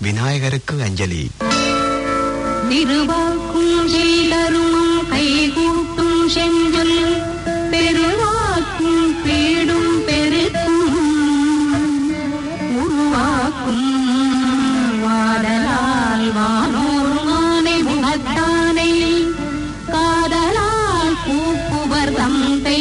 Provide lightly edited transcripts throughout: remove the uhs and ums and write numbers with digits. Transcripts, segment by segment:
விநாயகருக்கு அஞ்சலி. திருவாக்கும் செய்தருமம் கைகூட்டும் செஞ்சொல் பெருவாக்கும் பீடும் பெருக்கும் உருவாக்கும் வாடலால் வானோர் மானை முகத்தானை காதலால் பூப்புவர் தந்தை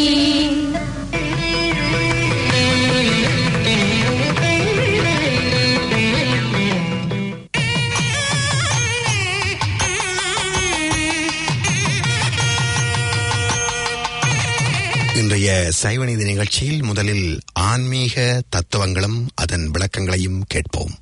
இன்றைய சைவநீதி நிகழ்ச்சியில் முதலில் ஆன்மீக தத்துவங்களும் அதன் விளக்கங்களையும் கேட்போம்.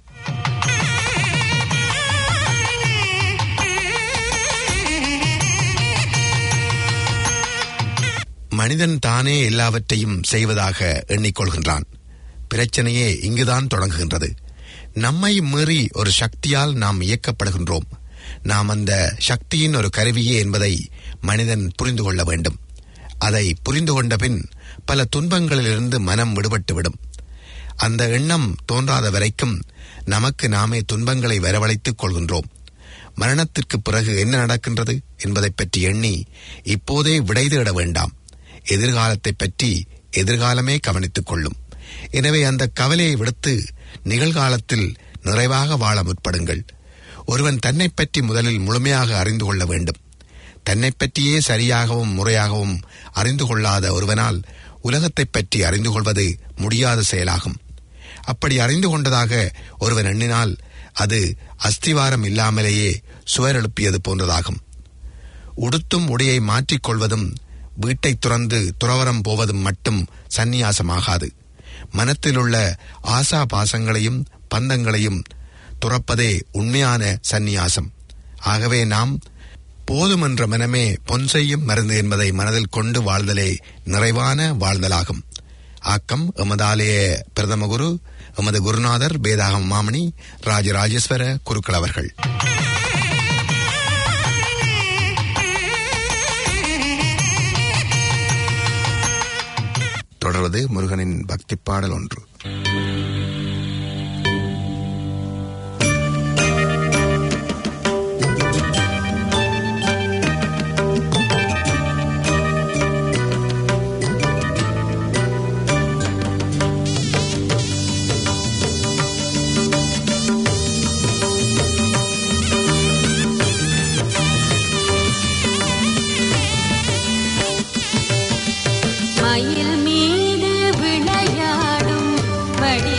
மனிதன் தானே எல்லாவற்றையும் செய்வதாக எண்ணிக்கொள்கின்றான். பிரச்சனையே இங்குதான் தொடங்குகின்றது. நம்மை மீறி ஒரு சக்தியால் நாம் இயக்கப்படுகின்றோம். நாம் அந்த சக்தியின் ஒரு கருவியே என்பதை மனிதன் புரிந்து கொள்ள வேண்டும். அதை புரிந்து கொண்ட பின் பல துன்பங்களிலிருந்து மனம் விடுபட்டுவிடும். அந்த எண்ணம் தோன்றாத வரைக்கும் நமக்கு நாமே துன்பங்களை வரவழைத்துக் கொள்கின்றோம். மரணத்திற்கு பிறகு என்ன நடக்கின்றது என்பதை பற்றி எண்ணி இப்போதே விடை தேட வேண்டாம். எதிர்காலத்தை பற்றி எதிர்காலமே கவனித்துக் கொள்ளும். எனவே அந்த கவலையை விடுத்து நிகழ்காலத்தில் நிறைவாக வாழ முற்படுங்கள். ஒருவன் தன்னை பற்றி முதலில் முழுமையாக அறிந்து கொள்ள வேண்டும். தன்னை பற்றியே சரியாகவும் முறையாகவும் அறிந்து கொள்ளாத ஒருவனால் உலகத்தை பற்றி அறிந்து கொள்வது முடியாத செயலாகும். அப்படி அறிந்து கொண்டதாக ஒருவன் எண்ணினால் அது அஸ்திவாரம் இல்லாமலேயே சுவர் எழுப்பியது போன்றதாகும். உடுத்தும் உடையை மாற்றிக்கொள்வதும் வீட்டை துறந்து துறவரம் போவதும் மட்டும் சந்நியாசமாகாது. மனத்திலுள்ள ஆசா பாசங்களையும் பந்தங்களையும் துறப்பதே உண்மையான சந்நியாசம். ஆகவே நாம் போதுமென்ற மனமே பொன் செய்யும் மருந்து என்பதை மனதில் கொண்டு வாழ்தலே நிறைவான வாழ்தலாகும். ஆக்கம் எமதாலய பிரதம குரு எமது குருநாதர் வேதாகம் மாமணி ராஜராஜேஸ்வர குருக்கள் அவர்கள். தொடர்வது முருகனின் பக்தி பாடல் ஒன்று. மயில் மீது விளையாடும் வடி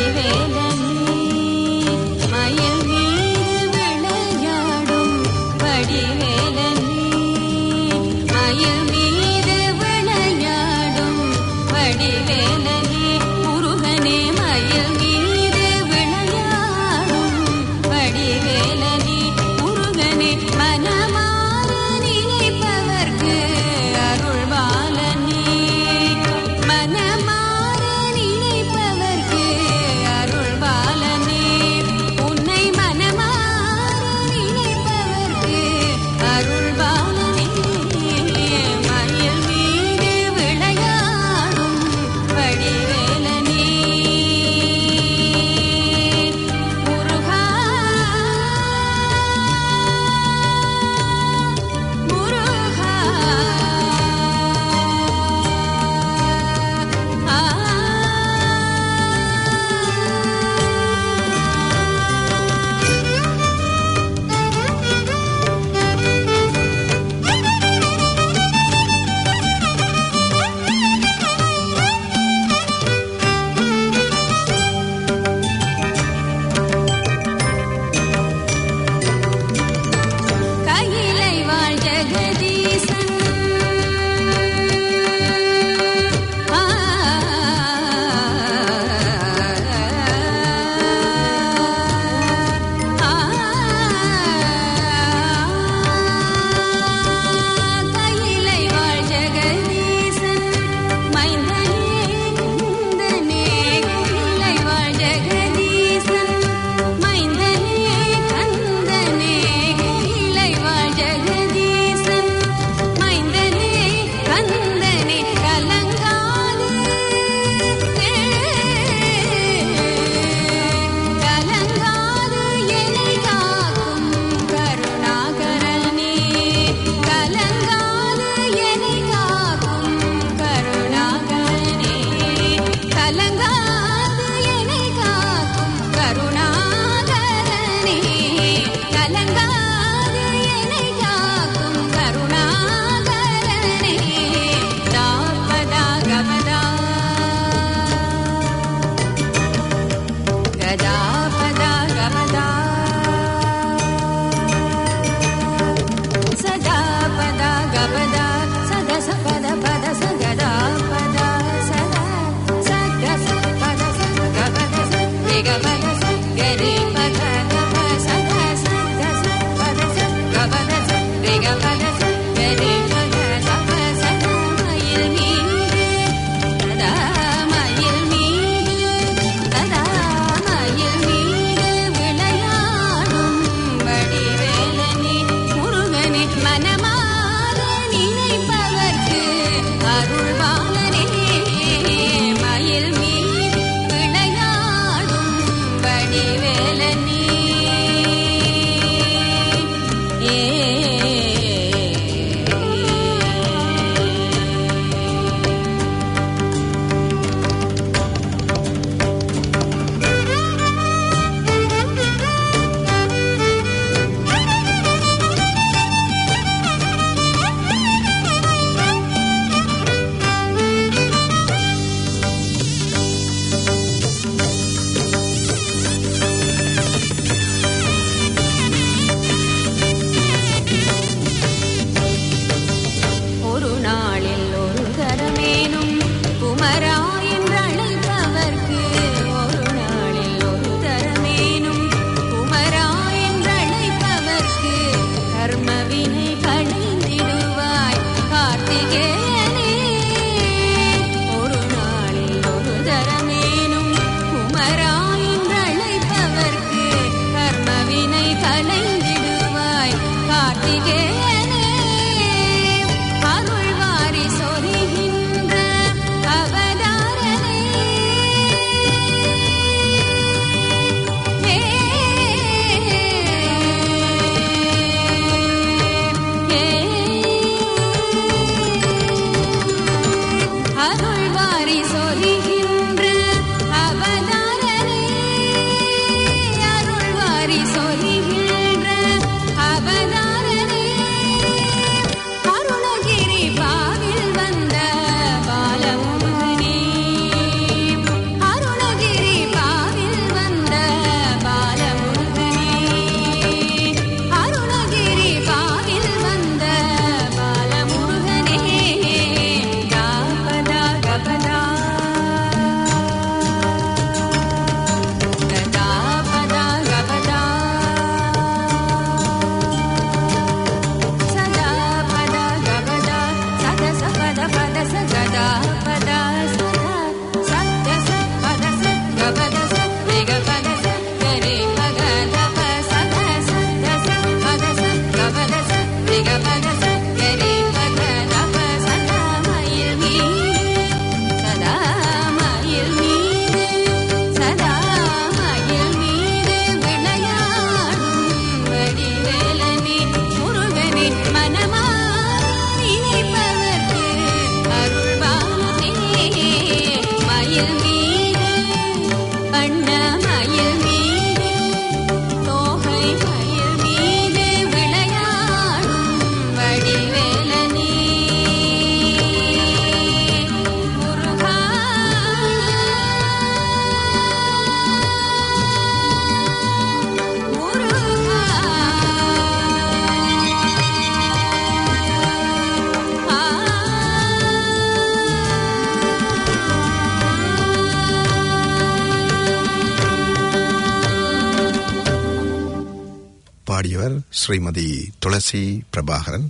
பாடியவர் ஸ்ரீமதி துளசி பிரபாகரன்.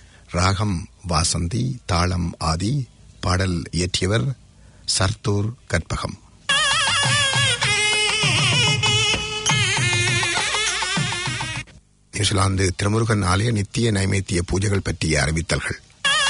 ராகம் வாசந்தி, தாளம் ஆதி. பாடல் இயற்றியவர் சர்தூர் கற்பகம். நியூசிலாந்து திருமுருகன் ஆலய நித்திய நைவேத்திய பூஜைகள் பற்றிய அறிவித்தல்கள்.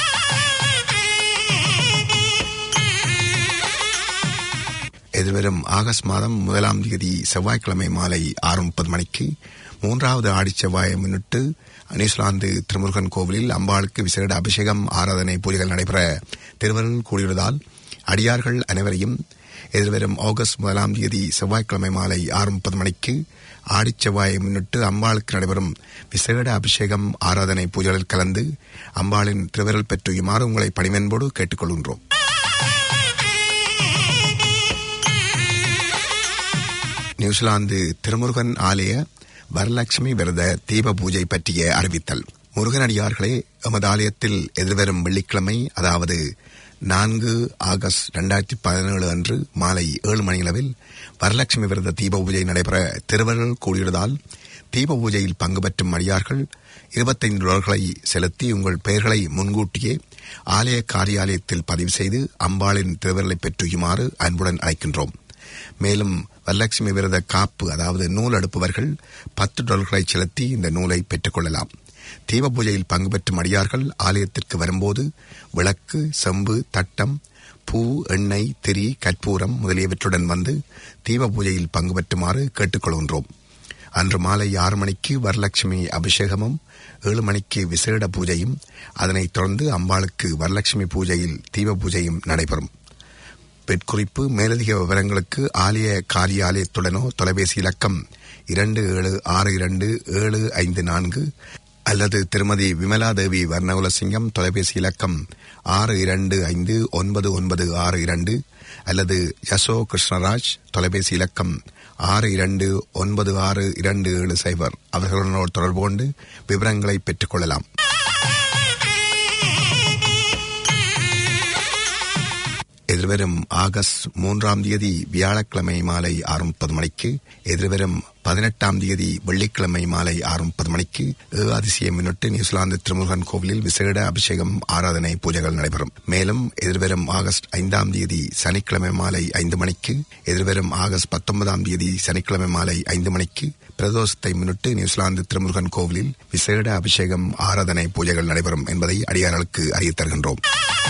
எதிர்வரும் ஆகஸ்ட் மாதம் 1ஆம் தேதி செவ்வாய்க்கிழமை மாலை 6:30 மணிக்கு 3வது ஆடிச் செவ்வாயை முன்னிட்டு நியூசிலாந்து திருமுருகன் கோவிலில் அம்பாளுக்கு விசேட அபிஷேகம் ஆராதனை பூஜைகள் நடைபெற திருவருள் கூடியுள்ளதால் அடியார்கள் அனைவரையும் எதிர்வரும் ஆகஸ்ட் 1ஆம் தேதி செவ்வாய்க்கிழமை மாலை 6:30 மணிக்கு ஆடிச் செவ்வாயை முன்னிட்டு அம்பாளுக்கு நடைபெறும் விசேட அபிஷேகம் ஆராதனை பூஜைகளில் கலந்து அம்பாளின் திருவருள் பெற்றுமாறு உங்களை பணிவன்போடு கேட்டுக்கொள்கின்றோம். நியூசிலாந்து திருமுருகன் ஆலய வரலட்சுமி விரத தீப பூஜை பற்றிய அறிவித்தல். முருகனடியார்களே, எமது ஆலயத்தில் எதிர்வரும் வெள்ளிக்கிழமை, அதாவது 4 ஆகஸ்ட் 2017 அன்று மாலை 7 மணியளவில் வரலட்சுமி விரத தீப பூஜை நடைபெற திருவருள் கூடியுள்ளதால் தீப பூஜையில் பங்கு பெற்றும் அடியார்கள் $25 செலுத்தி உங்கள் பெயர்களை முன்கூட்டியே ஆலய காரியாலயத்தில் பதிவு செய்து அம்பாளின் திருவருளை பெற்றுமாறு அன்புடன் அழைக்கின்றோம். மேலும் வரலட்சுமி விரத காப்பு, அதாவது நூல் அடுப்பவர்கள் $10 செலுத்தி இந்த நூலை பெற்றுக் கொள்ளலாம். தீப பூஜையில் பங்கு பெற்றும் அடியார்கள் ஆலயத்திற்கு வரும்போது விளக்கு, செம்பு, தட்டம், பூ, எண்ணெய், திரி, கற்பூரம் முதலியவற்றுடன் வந்து தீப பூஜையில் பங்கு பெற்றுமாறு கேட்டுக்கொள்கின்றோம். அன்று மாலை 6 மணிக்கு வரலட்சுமி அபிஷேகமும் 7 மணிக்கு விசேட பூஜையும், அதனைத் தொடர்ந்து அம்பாளுக்கு வரலட்சுமி பூஜையில் தீப பூஜையும் நடைபெறும். பெட்குறிப்பு: மேலதிக விவரங்களுக்கு ஆலய காரியாலயத்துடனோ தொலைபேசி இலக்கம் 27627554 அல்லது திருமதி விமலாதேவி வர்ணகுலசிங்கம் தொலைபேசி இலக்கம் 62599962 அல்லது யசோ கிருஷ்ணராஜ் தொலைபேசி இலக்கம் 62962770 அவர்களுடன் தொடர்பு கொண்டு விவரங்களை பெற்றுக் கொள்ளலாம். எதிர்வரும் ஆகஸ்ட் 3ஆம் தேதி வியாழக்கிழமை மாலை 6:30 மணிக்கு, எதிர்வரும் 18ஆம் தேதி வெள்ளிக்கிழமை மாலை 6:30 மணிக்கு அதிசயம் முன்னிட்டு நியூசிலாந்து திருமுருகன் கோவிலில் விசேட அபிஷேகம் ஆராதனை பூஜைகள் நடைபெறும். மேலும் எதிர்வரும் ஆகஸ்ட் 5ஆம் தேதி சனிக்கிழமை மாலை 5 மணிக்கு, எதிர்வரும் ஆகஸ்ட் 19ஆம் தேதி சனிக்கிழமை மாலை 5 மணிக்கு பிரதோஷத்தை முன்னிட்டு நியூசிலாந்து திருமுருகன் கோவிலில் விசேட அபிஷேகம் ஆராதனை பூஜைகள் நடைபெறும் என்பதை அடியார்களுக்கு அறிவித் தருகின்றோம்.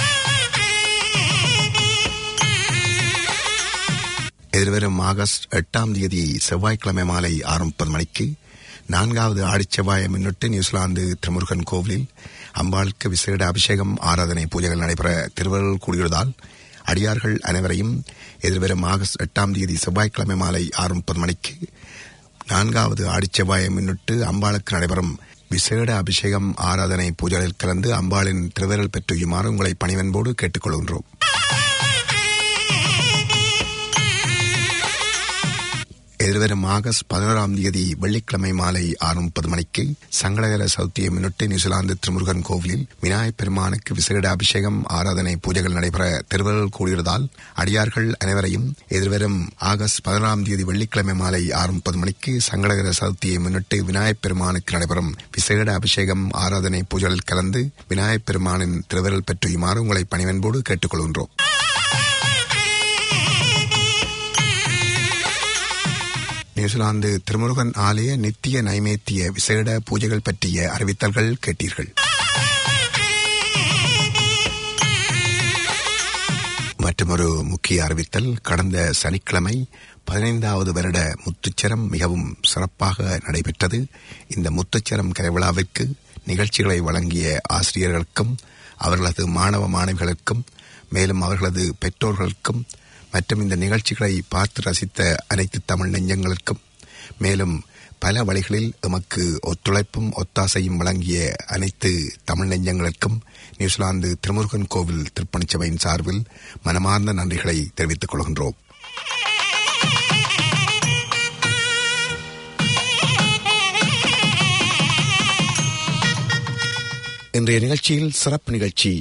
எதிர்வரும் ஆகஸ்ட் 8ஆம் தேதி செவ்வாய்க்கிழமை மாலை 6:30 மணிக்கு 4வது ஆடிச்செவ்வாயை முன்னிட்டு நியூசிலாந்து திருமுருகன் கோவிலில் அம்பாளுக்கு விசேட அபிஷேகம் ஆராதனை பூஜைகள் நடைபெற திருவருள் கூடியுள்ளதால் அடியார்கள் அனைவரையும் எதிர்வரும் ஆகஸ்ட் 8ஆம் தேதி செவ்வாய்க்கிழமை மாலை 6:30 மணிக்கு 4வது ஆடிச்செவ்வாயை முன்னிட்டு அம்பாளுக்கு நடைபெறும் விசேட அபிஷேகம் ஆராதனை பூஜைகளில் கலந்து அம்பாளின் திருவருள் பெற்றுமாறு உங்களை பணிவன்போடு கேட்டுக்கொள்கின்றோம். எதிர்வரும் ஆகஸ்ட் 11ஆம் தேதி வெள்ளிக்கிழமை மாலை 6:30 மணிக்கு சங்கடகர சதுர்த்தியை முன்னிட்டு நியூசிலாந்து திருமுருகன் கோவிலில் விநாயகப் பெருமானுக்கு விசேட அபிஷேகம் ஆராதனை பூஜைகள் நடைபெற திருவருள் கூடியுள்ளதால் அடியார்கள் அனைவரையும் எதிர்வரும் ஆகஸ்ட் 11ஆம் தேதி வெள்ளிக்கிழமை மாலை 6:30 மணிக்கு சங்கடகர சதுர்த்தியை முன்னிட்டு விநாயகப் பெருமானுக்கு நடைபெறும் விசேட அபிஷேகம் ஆராதனை பூஜைகளில் கலந்து விநாயகப் பெருமானின் திருவருள் பெற்றுமாறு உங்களை பணிவன்போடு கேட்டுக்கொள்கின்றோம். நியூசிலாந்து திருமுருகன் ஆலய நித்திய நைவேத்திய விசேட பூஜைகள் பற்றிய அறிவித்தல்கள் கேட்டீர்கள். மற்றொரு முக்கிய அறிவித்தல், கடந்த சனிக்கிழமை 15வது வருட முத்துச்சரம் மிகவும் சிறப்பாக நடைபெற்றது. இந்த முத்துச்சரம் கலைவிழாவிற்கு நிகழ்ச்சிகளை வழங்கிய ஆசிரியர்களுக்கும் அவர்களது மாணவ மாணவிகளுக்கும் மேலும் அவர்களது பெற்றோர்களுக்கும் மற்றும் இந்த நிகழ்ச்சிகளை பார்த்து ரசித்த அனைத்து தமிழ் நெஞ்சங்களுக்கும் மேலும் பல வழிகளில் எமக்கு ஒத்துழைப்பும் ஒத்தாசையும் வழங்கிய அனைத்து தமிழ் நெஞ்சங்களுக்கும் நியூசிலாந்து திருமுருகன் கோவில் திருப்பணிச்சபையின் சார்பில் மனமார்ந்த நன்றிகளை தெரிவித்துக் கொள்கின்றோம். இன்றைய நிகழ்ச்சியில் சிறப்பு நிகழ்ச்சி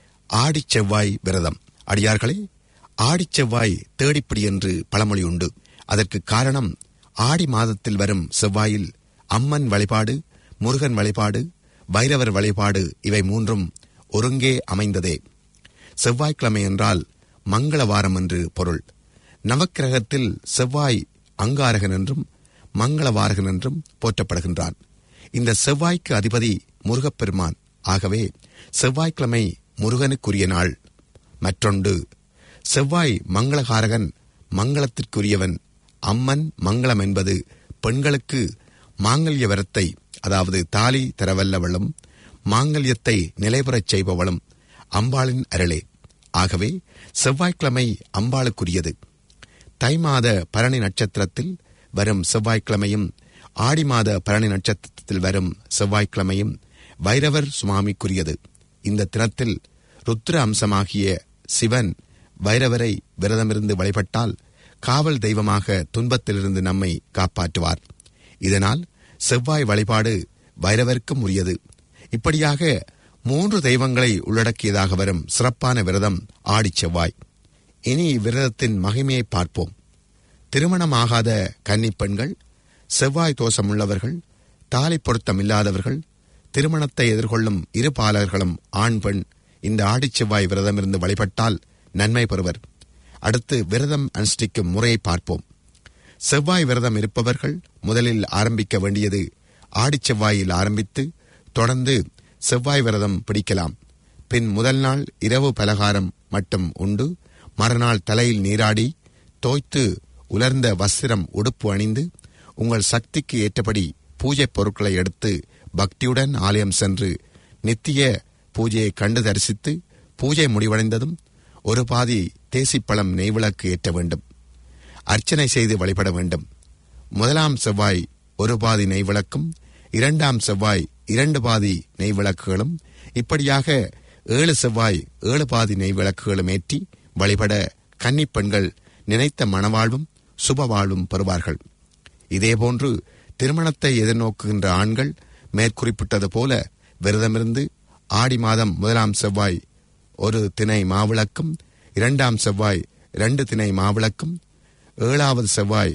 ஆடிச் செவ்வாய் விரதம். அடியார்களே, ஆடிச் செவ்வாய் தேடிப்பிடி என்று பழமொழி உண்டு. அதற்கு காரணம் ஆடி மாதத்தில் வரும் செவ்வாயில் அம்மன் வழிபாடு, முருகன் வழிபாடு, வைரவர் வழிபாடு இவை மூன்றும் ஒருங்கே அமைந்ததே. செவ்வாய்க்கிழமை என்றால் மங்களவாரம் என்று பொருள். நவக்கிரகத்தில் செவ்வாய் அங்காரகன் என்றும் மங்களவாரகன் என்றும் போற்றப்படுகின்றான். இந்த செவ்வாய்க்கு அதிபதி முருகப்பெருமான். ஆகவே செவ்வாய்க்கிழமை முருகனுக்குரிய நாள். மற்றொன்று, செவ்வாய் மங்களகாரகன், மங்களத்திற்குரியவன். அம்மன் மங்களம் என்பது பெண்களுக்கு மாங்கல்ய வரத்தை, அதாவது தாலி தரவல்லவளும் மாங்கல்யத்தை நிலைபெறச் செய்பவளும் அம்பாளின் அருளே. ஆகவே செவ்வாய்க்கிழமை அம்பாளுக்குரியது. தை மாத பரணி நட்சத்திரத்தில் வரும் செவ்வாய்க்கிழமையும் ஆடி மாத பரணி நட்சத்திரத்தில் வரும் செவ்வாய்க்கிழமையும் வைரவர் சுவாமிக்குரியது. இந்த தினத்தில் ருத்ர அம்சமாகிய சிவன் வைரவரை விரதமிருந்து வழிபட்டால் காவல் தெய்வமாக துன்பத்திலிருந்து நம்மை காப்பாற்றுவார். இதனால் செவ்வாய் வழிபாடு வைரவருக்கும் உரியது. இப்படியாக 3 தெய்வங்களை உள்ளடக்கியதாக வரும் சிறப்பான விரதம் ஆடிச் செவ்வாய். இனி இவ்விரதத்தின் மகிமையை பார்ப்போம். திருமணமாகாத கன்னிப் பெண்கள், செவ்வாய் தோஷமுள்ளவர்கள், தாலி பொருத்தமில்லாதவர்கள், திருமணத்தை எதிர்கொள்ளும் இரு பாலர்களும் ஆண் பெண் இந்த ஆடிச் செவ்வாய் விரதமிருந்து வழிபட்டால் நன்மை பெறுவர். அடுத்து விரதம் அனுஷ்டிக்கும் முறையை பார்ப்போம். செவ்வாய் விரதம் இருப்பவர்கள் முதலில் ஆரம்பிக்க வேண்டியது ஆடிச் செவ்வாயில் ஆரம்பித்து தொடர்ந்து செவ்வாய் விரதம் பிடிக்கலாம். பின் முதல் நாள் இரவு பலகாரம் மட்டும் உண்டு, மறுநாள் தலையில் நீராடி தோய்த்து உலர்ந்த வஸ்திரம் உடுப்பு அணிந்து உங்கள் சக்திக்கு ஏற்றபடி பூஜை பொருட்களை எடுத்து பக்தியுடன் ஆலயம் சென்று நித்திய பூஜையை கண்டு தரிசித்து பூஜை முடிவடைந்ததும் ஒரு பாதி தேசிப்பழம் நெய்விளக்கு ஏற்ற வேண்டும். அர்ச்சனை செய்து வழிபட வேண்டும். முதலாம் செவ்வாய் ஒரு பாதி நெய்விளக்கும், 2ஆம் செவ்வாய் 2 பாதி நெய்விளக்குகளும், இப்படியாக 7 செவ்வாய் 7 பாதி நெய்விளக்குகளும் ஏற்றி வழிபட கன்னிப் பெண்கள் நினைத்த மணவாழ்வும் சுபவாழ்வும் பெறுவார்கள். இதேபோன்று திருமணத்தை எதிர்நோக்குகின்ற ஆண்கள் மேற்குறிப்பிட்டது போல விரதமிருந்து ஆடி மாதம் 1ஆம் செவ்வாய் ஒரு திணை மாவிளக்கும், 2ஆம் செவ்வாய் 2 தினை மாவிளக்கும், 7வது செவ்வாய்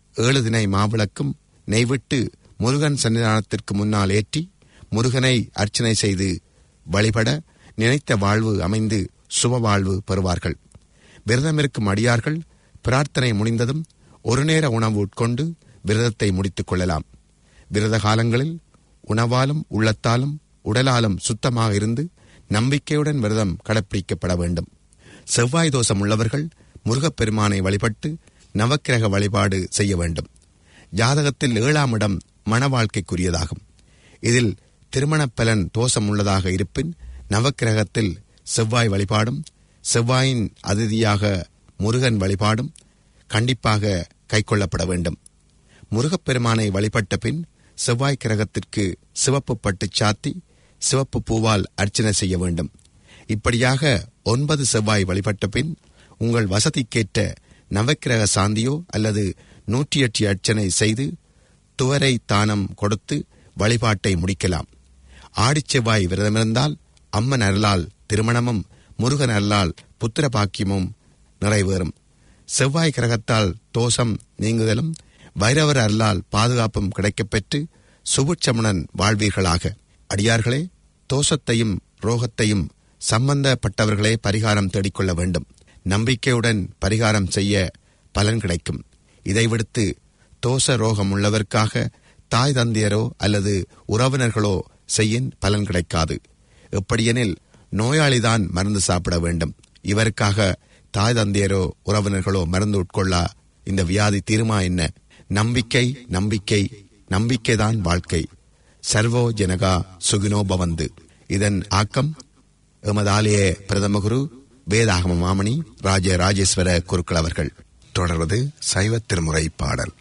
7 தினை மாவிளக்கும் நெய்விட்டு முருகன் சன்னிதானத்திற்கு முன்னால் ஏற்றி முருகனை அர்ச்சனை செய்து வழிபட நினைத்த வாழ்வு அமைந்து சுப வாழ்வு பெறுவார்கள். விரதமிருக்கும் அடியார்கள் பிரார்த்தனை முடிந்ததும் ஒரு நேர உணவு உட்கொண்டு விரதத்தை முடித்துக் கொள்ளலாம். விரத காலங்களில் உணவாலும் உள்ளத்தாலும் உடலாலும் சுத்தமாக இருந்து நம்பிக்கையுடன் விரதம் கடைப்பிடிக்கப்பட வேண்டும். செவ்வாய் தோஷம் உள்ளவர்கள் முருகப்பெருமானை வழிபட்டு நவக்கிரக வழிபாடு செய்ய வேண்டும். ஜாதகத்தில் 7ஆம் இடம் மன வாழ்க்கைக்குரியதாகும். இதில் திருமண பலன் தோஷம் உள்ளதாக இருப்பின் நவக்கிரகத்தில் செவ்வாய் வழிபாடும் செவ்வாயின் அதிதியாக முருகன் வழிபாடும் கண்டிப்பாக கைக்கொள்ளப்பட வேண்டும். முருகப்பெருமானை வழிபட்ட பின் செவ்வாய் கிரகத்திற்கு சிவப்பு பட்டு சாத்தி சிவப்பு பூவால் அர்ச்சனை செய்ய வேண்டும். இப்படியாக 9 செவ்வாய் வழிபட்ட பின் உங்கள் வசதிக்கேற்ற நவக்கிரக சாந்தியோ அல்லது 108 அர்ச்சனை செய்து துவரை தானம் கொடுத்து வழிபாட்டை முடிக்கலாம். ஆடிச்செவ்வாய் விரதமிருந்தால் அம்மன் அருளால் திருமணமும் முருகன் அருளால் புத்திர பாக்கியமும் நிறைவேறும். செவ்வாய் கிரகத்தால் தோஷம் நீங்குதலும் வைரவர் அருளால் பாதுகாப்பும் கிடைக்கப்பெற்று சுபுட்சமுடன் வாழ்வீர்களாக. அடியார்களே, தோஷத்தையும் ரோகத்தையும் சம்பந்தப்பட்டவர்களே பரிகாரம் தேடிக்கொள்ள வேண்டும். நம்பிக்கையுடன் பரிகாரம் செய்ய பலன் கிடைக்கும். இதை விடுத்து தோஷ ரோகம் உள்ளவர்க்காக தாய் தந்தையரோ அல்லது உறவினர்களோ செய்யின் பலன் கிடைக்காது. எப்படியெனில் நோயாளிதான் மருந்து சாப்பிட வேண்டும். இவருக்காக தாய் தந்தையரோ உறவினர்களோ மருந்து உட்கொள்ளா இந்த வியாதி தீருமா என்ன? நம்பிக்கை நம்பிக்கை நம்பிக்கைதான் வாழ்க்கை. சர்வோ ஜனகா சுகினோ பவந்து. இதன் ஆக்கம் எமது ஆலய பிரதம குரு வேதாகம மாமணி ராஜ ராஜேஸ்வர குருக்கள் அவர்கள். தொடர்வது சைவ திருமுறை பாடல்.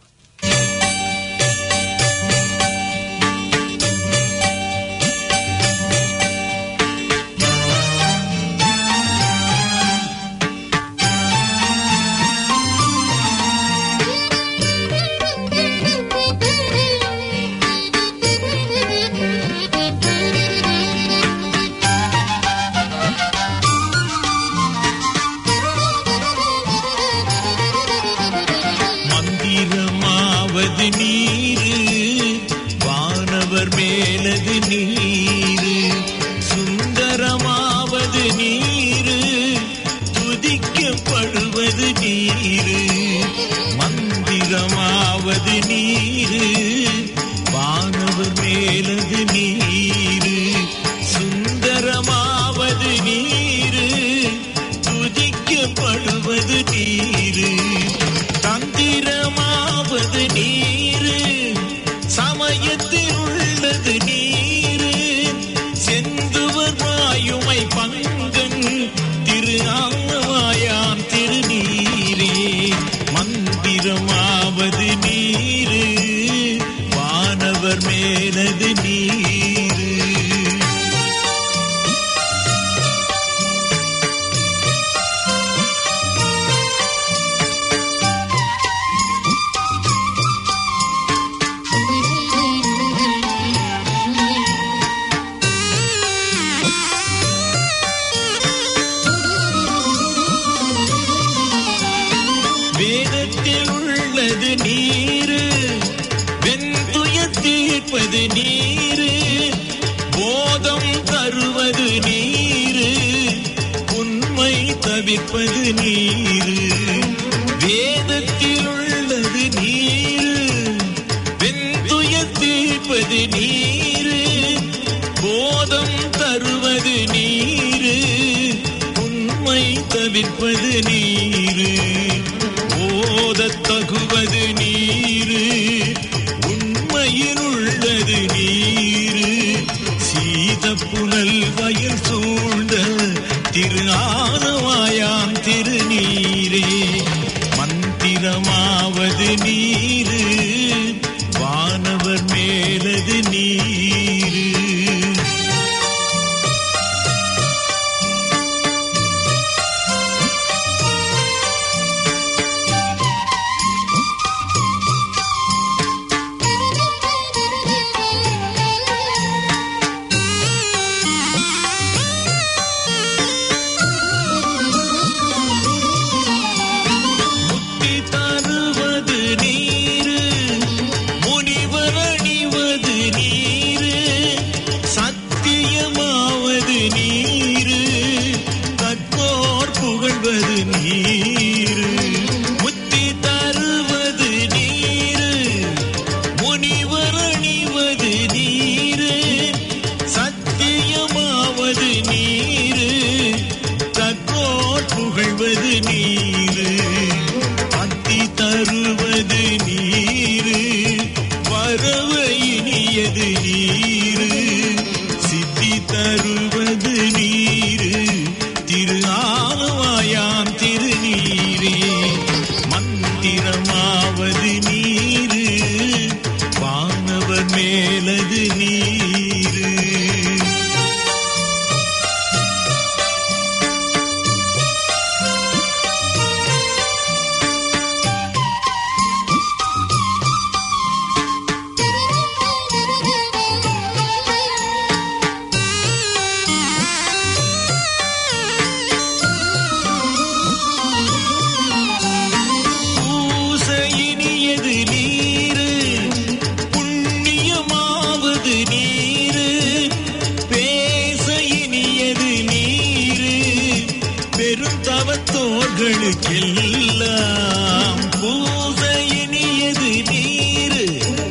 தவத்தோர்களுக்கெல்லாம் பூசையினியது நீரு,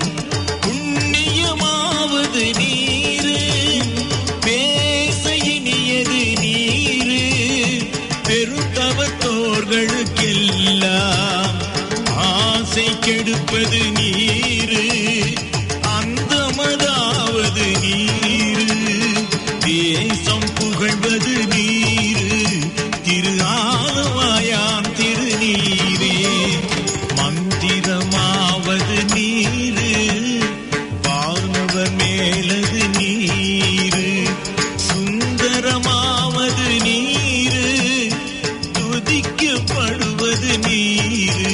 புண்ணியமாவது நீரு, பேசையினியது நீரு, பெருந்தவத்தோர்களுக்கெல்லாம் ஆசை கெடுப்பது நீரு, அந்தமதாவது நீரு, தேசம் புகழ்வது நீரு, திரு ஆலவாயாம் திருநீரே, மந்திரமாவது நீரு, வானவர் மேலது நீரு, சுந்தரமாவது நீரு, துதிக்கப்படுவது நீரு,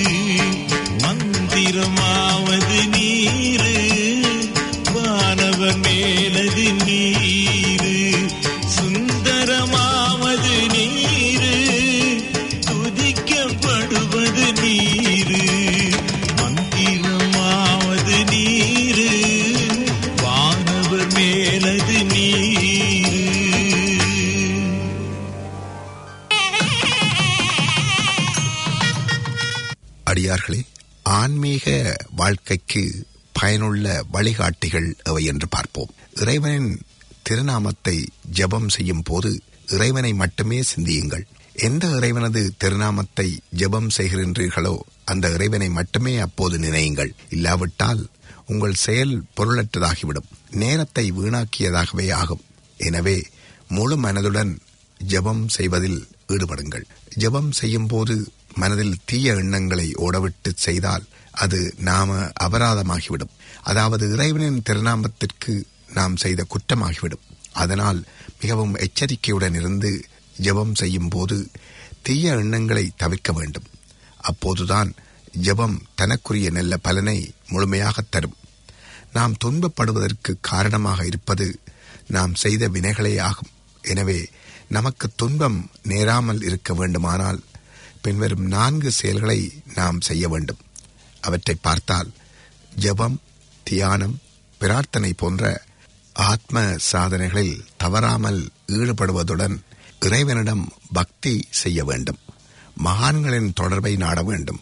மந்திரமாவது நீரு, வானவர் மேலது நீரு, சுந்தரமாவது நீரு, துதிக்கப்படுவது நீரு, மந்திரமாவது நீரு, வானவர் மேலது நீரு. அடியார்களே, ஆன்மீக வாழ்க்கைக்கு பயனுள்ள வழிகாட்டிகள் எவை என்று பார்ப்போம். இறைவனின் திருநாமத்தை ஜெபம் செய்யும் போது இறைவனை மட்டுமே சிந்தியுங்கள். எந்த இறைவனது திருநாமத்தை ஜெபம் செய்கின்றீர்களோ அந்த இறைவனை மட்டுமே அப்போது நினையுங்கள். இல்லாவிட்டால் உங்கள் செயல் பொருளற்றதாகிவிடும், நேரத்தை வீணாக்கியதாகவே ஆகும். எனவே முழு மனதுடன் ஜெபம் செய்வதில் ஈடுபடுங்கள். ஜெபம் செய்யும் போது மனதில் தீய எண்ணங்களை ஓடவிட்டு செய்தால் அது நாம அபராதமாகிவிடும். அதாவது இறைவனின் திருநாமத்திற்கு நாம் செய்த குற்றமாகிவிடும். அதனால் மிகவும் எச்சரிக்கையுடன் இருந்து ஜெபம் செய்யும் போது தீய எண்ணங்களை தவிர்க்க வேண்டும். அப்போதுதான் ஜெபம் தனக்குரிய நல்ல பலனை முழுமையாக தரும். நாம் துன்பப்படுவதற்கு காரணமாக இருப்பது நாம் செய்த வினைகளே ஆகும். எனவே நமக்கு துன்பம் நேராமல் இருக்க வேண்டுமானால் பின்வரும் 4 செயல்களை நாம் செய்ய வேண்டும். அவற்றை பார்த்தால் ஜெபம், தியானம், பிரார்த்தனை போன்ற ஆத்ம சாதனைகளில் தவறாமல் ஈடுபடுவதுடன் இறைவனிடம் பக்தி செய்ய வேண்டும். மகான்களின் தொடர்பை நாட வேண்டும்.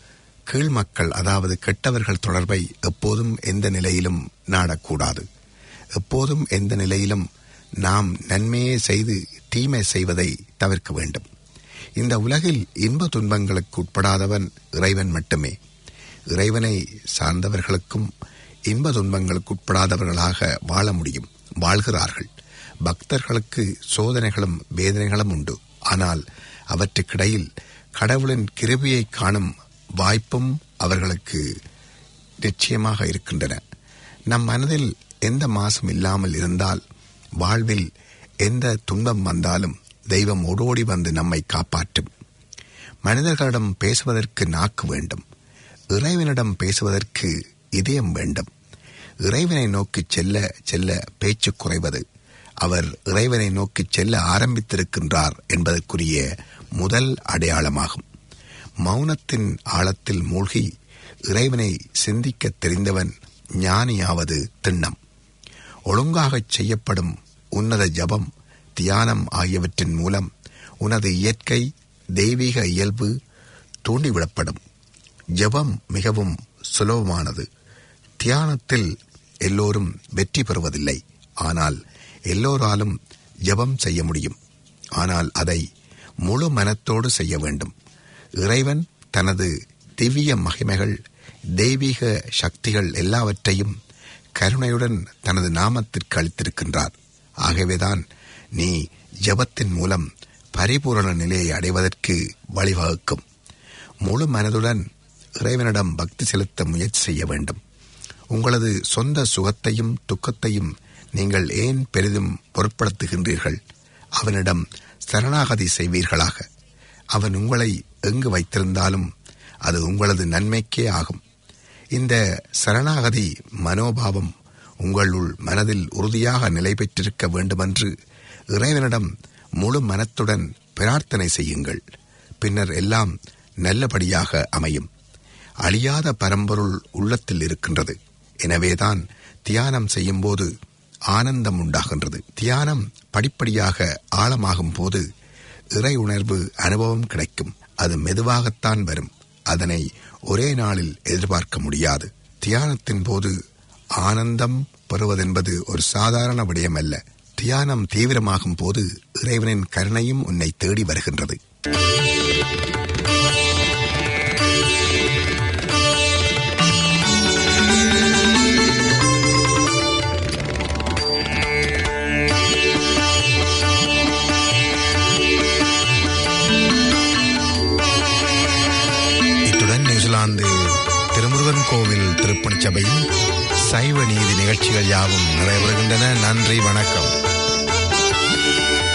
கீழ் மக்கள், அதாவது கெட்டவர்கள் தொடர்பை எப்போதும் எந்த நிலையிலும் நாடக்கூடாது. எப்போதும் எந்த நிலையிலும் நாம் நன்மையே செய்து தீமை செய்வதை தவிர்க்க வேண்டும். இந்த உலகில் இன்ப துன்பங்களுக்கு உட்படாதவன் இறைவன் மட்டுமே. இறைவனை சார்ந்தவர்களுக்கும் இன்ப துன்பங்களுக்கு உட்படாதவர்களாக வாழ முடியும், வாழ்கிறார்கள். பக்தர்களுக்கு சோதனைகளும் வேதனைகளும் உண்டு. ஆனால் அவற்றுக்கிடையில் கடவுளின் கிருபையை காணும் வாய்ப்பும் அவர்களுக்கு நிச்சயமாக இருக்கின்றன. நம் மனதில் எந்த மாசும் இல்லாமல் இருந்தால் வாழ்வில் எந்த துன்பம் வந்தாலும் தெய்வம் ஓடோடி வந்து நம்மை காப்பாற்றும். மனிதர்களிடம் பேசுவதற்கு நாக்கு வேண்டும். இறைவனிடம் பேசுவதற்கு இதயம் வேண்டும். இறைவனை நோக்கி செல்ல செல்ல பேச்சு குறைவது. அவர் இறைவனை நோக்கி செல்ல ஆரம்பித்திருக்கின்றார் என்பதற்குரிய முதல் அடையாளமாகும். மௌனத்தின் ஆழத்தில் மூழ்கி இறைவனை சிந்திக்க தெரிந்தவன் ஞானியாவது திண்ணம். ஒழுங்காகச் செய்யப்படும் உன்னத ஜபம், தியானம் ஆகியவற்றின் மூலம் உனது இயற்கை தெய்வீக இயல்பு தூண்டிவிடப்படும். ஜபம் மிகவும் சுலபமானது. தியானத்தில் எல்லோரும் வெற்றி பெறுவதில்லை. ஆனால் எல்லோராலும் ஜபம் செய்ய முடியும். ஆனால் அதை முழு மனத்தோடு செய்ய வேண்டும். இறைவன் தனது திவ்ய மகிமைகள், தெய்வீக சக்திகள் எல்லாவற்றையும் கருணையுடன் தனது நாமத்திற்கு அளித்திருக்கின்றார். ஆகவேதான் நீ ஜபத்தின் மூலம் பரிபூரண நிலையை அடைவதற்கு வழிவகுக்கும். முழு மனதுடன் இறைவனிடம் பக்தி செலுத்த முயற்சி செய்ய வேண்டும். உங்களது சொந்த சுகத்தையும் துக்கத்தையும் நீங்கள் ஏன் பெரிதும் பொருட்படுத்துகின்றீர்கள்? அவனிடம் சரணாகதி செய்வீர்களாக. அவன் உங்களை எங்கு வைத்திருந்தாலும் அது உங்களது நன்மைக்கே ஆகும். இந்த சரணாகதி மனோபாவம் உங்களுள் மனதில் உறுதியாக நிலை பெற்றிருக்க வேண்டுமென்று இறைவனிடம் முழு மனத்துடன் பிரார்த்தனை செய்யுங்கள். பின்னர் எல்லாம் நல்லபடியாக அமையும். அழியாத பரம்பொருள் உள்ளத்தில் இருக்கின்றது. எனவேதான் தியானம் செய்யும் போது ஆனந்தம் உண்டாகின்றது. தியானம் படிப்படியாக ஆழமாகும் போது இறை உணர்வு அனுபவம் கிடைக்கும். அது மெதுவாகத்தான் வரும். அதனை ஒரே நாளில் எதிர்பார்க்க முடியாது. தியானத்தின் போது ஆனந்தம் பெறுவதென்பது ஒரு சாதாரண விடயம் அல்ல. தியானம் தீவிரமாகும் போது இறைவனின் கருணையும் உன்னை தேடி வருகின்றது. இத்துடன் நியூசிலாந்து திருமுருகன் கோவில் திருப்பணிச் சபையின் சைவ நீதி நிகழ்ச்சிகள் யாவும் நிறைவேறுகின்றன. நன்றி, வணக்கம்.